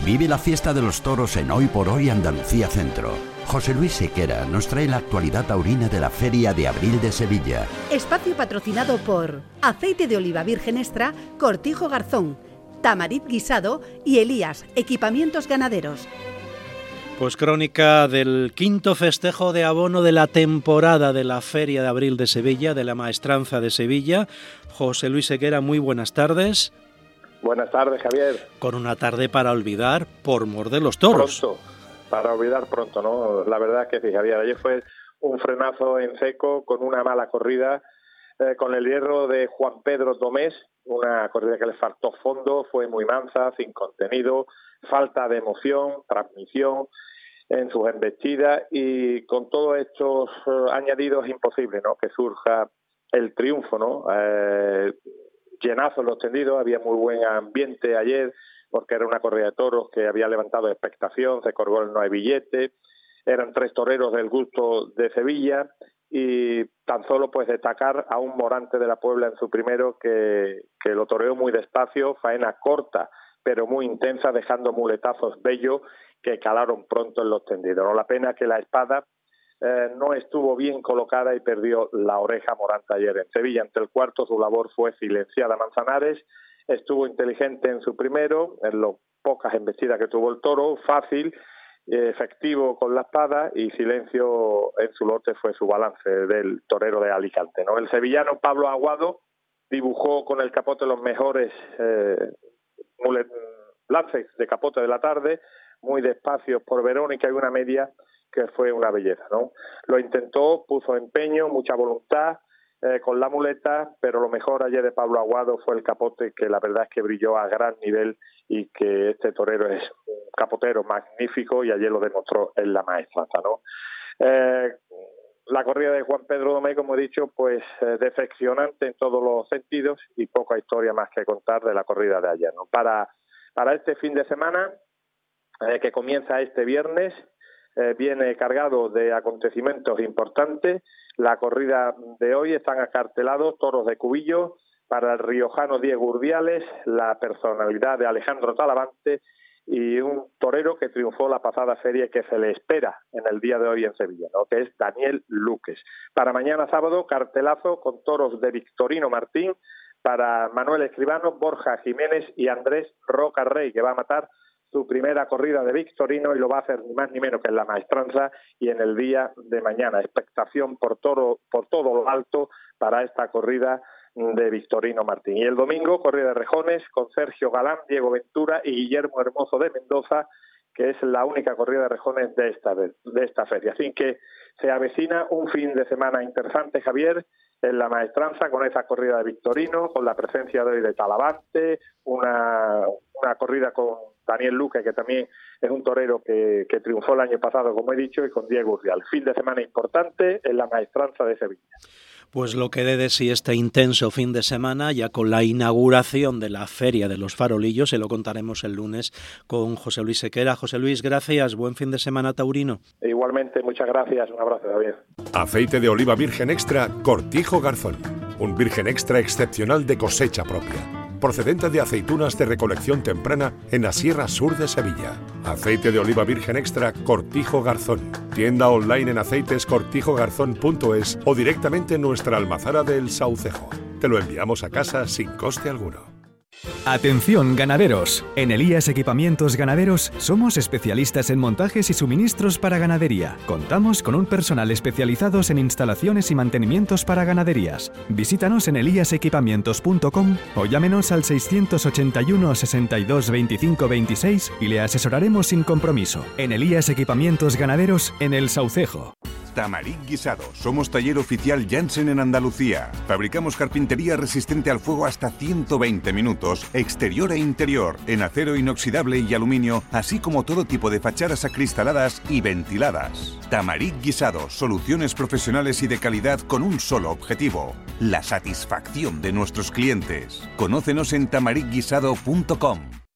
Vive la fiesta de los toros en Hoy por Hoy Andalucía Centro. José Luis Sequera nos trae la actualidad taurina de la Feria de Abril de Sevilla. Espacio patrocinado por Aceite de Oliva Virgen Extra, Cortijo Garzón, Tamarit Guisado y Elías, Equipamientos Ganaderos. Pues crónica del quinto festejo de abono de la temporada de la Feria de Abril de Sevilla, de la Maestranza de Sevilla. José Luis Sequera, muy buenas tardes. Buenas tardes, Javier. Con una tarde para olvidar por mor de los toros. Pronto, para olvidar pronto, ¿no? La verdad es que sí, Javier, ayer fue un frenazo en seco con una mala corrida, con el hierro de Juan Pedro Domés, una corrida que le faltó fondo, fue muy mansa, sin contenido, falta de emoción, transmisión en sus embestidas, y con todos estos añadidos es imposible, ¿no?, que surja el triunfo, ¿no? Llenazo en los tendidos, había muy buen ambiente ayer, porque era una corrida de toros que había levantado expectación, se colgó el no hay billete, eran 3 toreros del gusto de Sevilla, y tan solo pues destacar a un Morante de la Puebla en su primero que lo toreó muy despacio, faena corta pero muy intensa, dejando muletazos bellos que calaron pronto en los tendidos, ¿no? La pena que la espada no estuvo bien colocada y perdió la oreja Morante ayer en Sevilla. Ante el cuarto su labor fue silenciada. Manzanares estuvo inteligente en su primero, en las pocas embestidas que tuvo el toro, fácil, efectivo con la espada, y silencio en su lote fue su balance del torero de Alicante, ¿no? El sevillano Pablo Aguado dibujó con el capote los mejores lances de capote de la tarde, muy despacio por Verónica, y una media que fue una belleza, ¿no? Lo intentó, puso empeño, mucha voluntad con la muleta, pero lo mejor ayer de Pablo Aguado fue el capote, que la verdad es que brilló a gran nivel, y que este torero es un capotero magnífico, y ayer lo demostró en la Maestranza, ¿no? La corrida de Juan Pedro Domé, como he dicho, pues decepcionante en todos los sentidos, y poca historia más que contar de la corrida de ayer, ¿no? Para este fin de semana, que comienza este viernes, viene cargado de acontecimientos importantes. La corrida de hoy están acartelados toros de Cubillo para el riojano Diego Urdiales, la personalidad de Alejandro Talavante, y un torero que triunfó la pasada feria y que se le espera en el día de hoy en Sevilla, ¿no?, que es Daniel Luques. Para mañana sábado, cartelazo con toros de Victorino Martín para Manuel Escribano, Borja Jiménez y Andrés Roca Rey, que va a matar su primera corrida de Victorino, y lo va a hacer ni más ni menos que en la Maestranza y en el día de mañana. Expectación por todo lo alto para esta corrida de Victorino Martín. Y el domingo, corrida de rejones con Sergio Galán, Diego Ventura y Guillermo Hermoso de Mendoza, que es la única corrida de rejones de esta feria. Así que se avecina un fin de semana interesante, Javier, en la Maestranza, con esa corrida de Victorino, con la presencia de hoy de Talavante, una corrida con Daniel Luque, que también es un torero que triunfó el año pasado, como he dicho, y con Diego Urdial. Fin de semana importante en la Maestranza de Sevilla. Pues lo que dé de sí este intenso fin de semana, ya con la inauguración de la Feria de los Farolillos, se lo contaremos el lunes con José Luis Sequera. José Luis, gracias, buen fin de semana taurino. Igualmente, muchas gracias, un abrazo, Javier. Aceite de oliva virgen extra Cortijo Garzón, un virgen extra excepcional de cosecha propia, procedente de aceitunas de recolección temprana en la Sierra Sur de Sevilla. Aceite de oliva virgen extra Cortijo Garzón. Tienda online en aceitescortijogarzón.es o directamente en nuestra almazara del Saucejo. Te lo enviamos a casa sin coste alguno. Atención ganaderos, en Elías Equipamientos Ganaderos somos especialistas en montajes y suministros para ganadería. Contamos con un personal especializados en instalaciones y mantenimientos para ganaderías. Visítanos en eliasequipamientos.com o llámenos al 681 62 25 26 y le asesoraremos sin compromiso. En Elías Equipamientos Ganaderos, en El Saucejo. Tamarit Guisado. Somos taller oficial Janssen en Andalucía. Fabricamos carpintería resistente al fuego hasta 120 minutos, exterior e interior, en acero inoxidable y aluminio, así como todo tipo de fachadas acristaladas y ventiladas. Tamarit Guisado. Soluciones profesionales y de calidad con un solo objetivo: la satisfacción de nuestros clientes. Conócenos en tamaritguisado.com.